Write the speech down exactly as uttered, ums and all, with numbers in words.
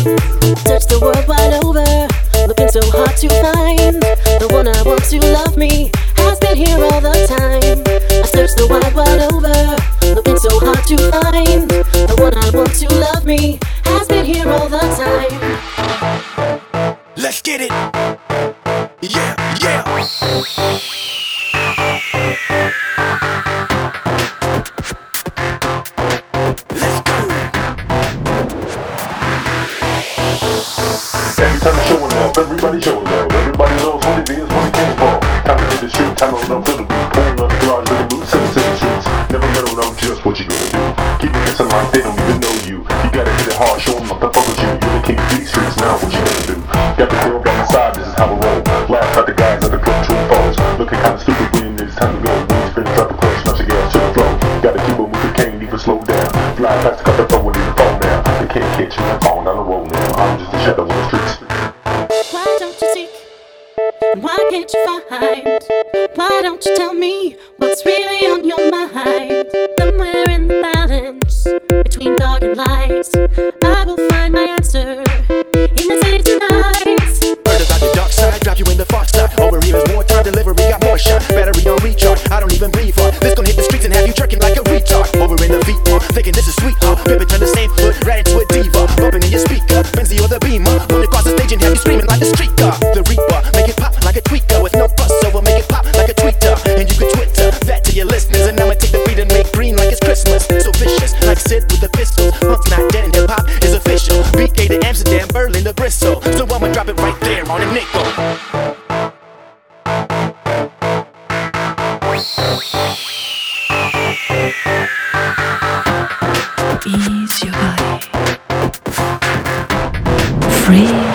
Search the world wide over, looking so hard to find the one I want to love me has been here all the time. I searched the wide wide over, looking so hard to find the one I want to love me has been here all the time. Let's get it. Yeah, yeah. Every time it's showing up, everybody showing up. Everybody knows what it is, what it came for. Time to hit the street, time to run to the beat. Pulling up the garage, looking loose, seven seven streets. Never let them know just what you gonna do. Keep it missing like they don't even know you. You gotta hit it hard, show them what the fuck with you. You're the king of these streets, now what you gonna do? Got the girl by my side, this is how I roll. Laugh at the guys at the club, two foes. Looking kinda stupid when it's time to go. When you spin, drop the clutch, nudge your gas to the flow. Gotta keep it with the cane, even slow down. Fly past the cup, the phone, need to fall down. They can't catch me, I'm falling down the road now. I'm just a shadow on the streets. Why don't you seek? Why can't you find? Why don't you tell me what's really on your mind? Somewhere in the balance between dark and light, I will find my answer in the city tonight. Heard about the dark side, drop you in the far side. Over here is more time, delivery got more shot. Battery on recharge, I don't even breathe hard. This gon' hit the streets and have you jerking like a retard. Over in the V R, thinking this is sweet, huh? Pippin' turn the same foot right into a diva. Bumping in your speaker, Benzie or the Beamer. When it cross the stage and have you screaming like a street car. The Reaper, make it pop like a tweaker with no fuss over, make it pop like a tweeter. And you can Twitter that to your listeners, and I'ma take the beat and make green like it's Christmas. So vicious, like Sid with the pistols. Punk's not dead and hip hop is official. B K to Amsterdam, Berlin to Bristol. So I'ma drop it right there on a nickel. Ease your body. Free